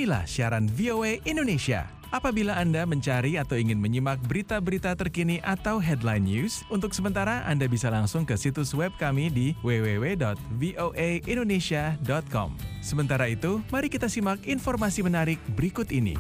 Inilah siaran VOA Indonesia. Apabila Anda mencari atau ingin menyimak berita-berita terkini atau headline news, untuk sementara Anda bisa langsung ke situs web kami di www.voaindonesia.com. Sementara itu, mari kita simak informasi menarik berikut ini.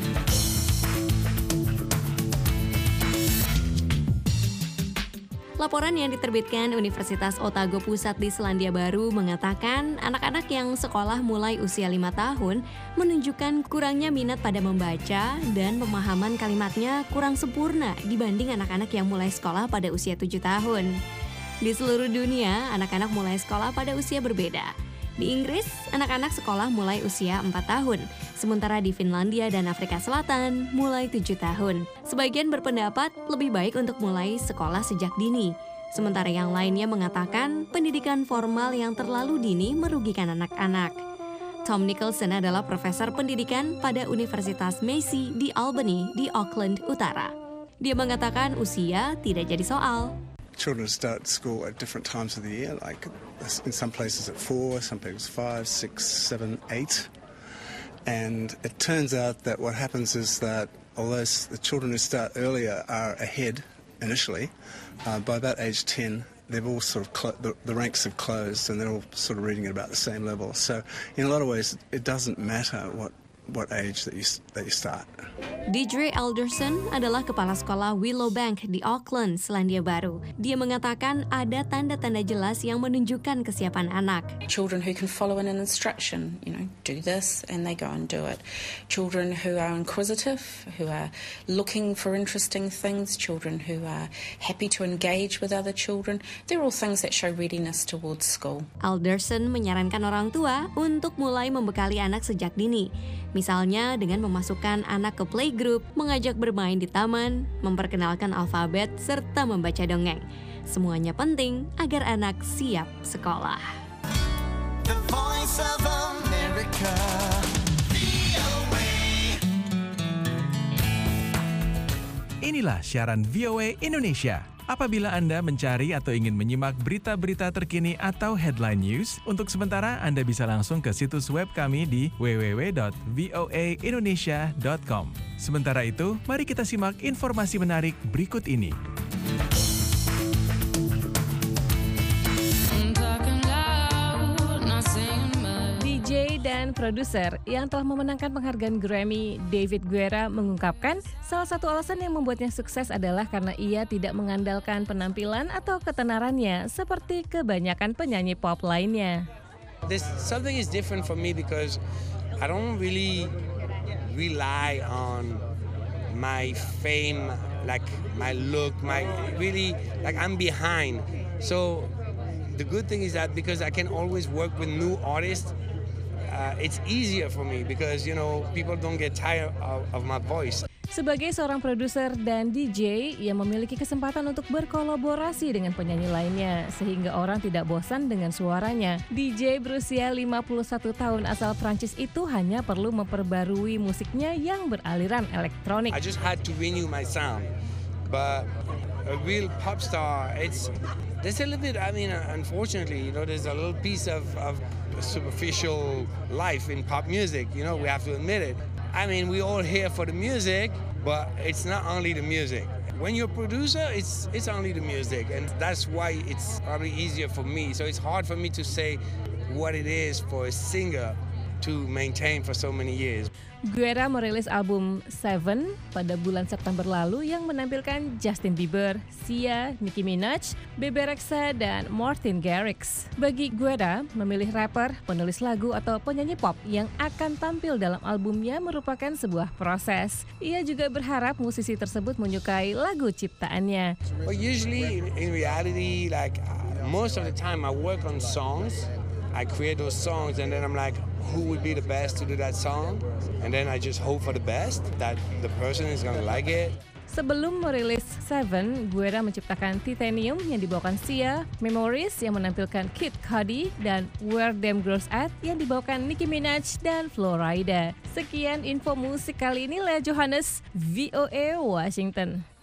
Laporan yang diterbitkan Universitas Otago Pusat di Selandia Baru mengatakan anak-anak yang sekolah mulai usia 5 tahun menunjukkan kurangnya minat pada membaca dan pemahaman kalimatnya kurang sempurna dibanding anak-anak yang mulai sekolah pada usia 7 tahun. Di seluruh dunia, anak-anak mulai sekolah pada usia berbeda. Di Inggris, anak-anak sekolah mulai usia 4 tahun, sementara di Finlandia dan Afrika Selatan mulai 7 tahun. Sebagian berpendapat lebih baik untuk mulai sekolah sejak dini, sementara yang lainnya mengatakan pendidikan formal yang terlalu dini merugikan anak-anak. Tom Nicholson adalah profesor pendidikan pada Universitas Massey di Albany di Auckland Utara. Dia mengatakan usia tidak jadi soal. Children start school at different times of the year, like in some places at 4, some places 5, 6, 7, 8. And it turns out that what happens is that although the children who start earlier are ahead initially, by about age 10, they've all sort of the ranks have closed and they're all sort of reading at about the same level. So in a lot of ways, it doesn't matter what age that you start. Deidre Alderson adalah kepala sekolah Willowbank di Auckland, Selandia Baru. Dia mengatakan ada tanda-tanda jelas yang menunjukkan kesiapan anak. Children who can follow an instruction, do this and they go and do it. Children who are inquisitive, who are looking for interesting things, children who are happy to engage with other children. They're all things that show readiness towards school. Alderson menyarankan orang tua untuk mulai membekali anak sejak dini. Misalnya dengan memasukkan anak ke playgroup, mengajak bermain di taman, memperkenalkan alfabet, serta membaca dongeng. Semuanya penting agar anak siap sekolah. The Voice of America, VOA. Inilah siaran VOA Indonesia. Apabila Anda mencari atau ingin menyimak berita-berita terkini atau headline news, untuk sementara Anda bisa langsung ke situs web kami di www.voaindonesia.com. Sementara itu, mari kita simak informasi menarik berikut ini. DJ dan produser yang telah memenangkan penghargaan Grammy, David Guetta, mengungkapkan salah satu alasan yang membuatnya sukses adalah karena ia tidak mengandalkan penampilan atau ketenarannya seperti kebanyakan penyanyi pop lainnya. There's something is different for me because I don't really rely on my fame, like my look, I'm behind. So the good thing is that because I can always work with new artists, it's easier for me because, people don't get tired of my voice. Sebagai seorang produser dan DJ, ia memiliki kesempatan untuk berkolaborasi dengan penyanyi lainnya, sehingga orang tidak bosan dengan suaranya. DJ berusia 51 tahun asal Prancis itu hanya perlu memperbarui musiknya yang beraliran elektronik. I just had to renew my sound, but a real pop star, there's a little bit, unfortunately, there's a little piece of superficial life in pop music, we have to admit it. We all here for the music, but it's not only the music. When you're a producer, it's only the music, and that's why it's probably easier for me. So it's hard for me to say what it is for a singer to maintain for so many years. Guetta merilis album Seven pada bulan September lalu yang menampilkan Justin Bieber, Sia, Nicki Minaj, Bebe Rexha, dan Martin Garrix. Bagi Guetta, memilih rapper, penulis lagu, atau penyanyi pop yang akan tampil dalam albumnya merupakan sebuah proses. Ia juga berharap musisi tersebut menyukai lagu ciptaannya. Well, usually in reality, most of the time I work on songs. I create those songs and then I'm like, who would be the best to do that song? And then I just hope for the best, that the person is gonna like it. Sebelum merilis Seven, Guetta menciptakan Titanium yang dibawakan Sia, Memories yang menampilkan Kid Cudi, dan Where Them Girls At yang dibawakan Nicki Minaj dan Flo Rida. Sekian info musik kali ini, Lea Johannes, VOA Washington.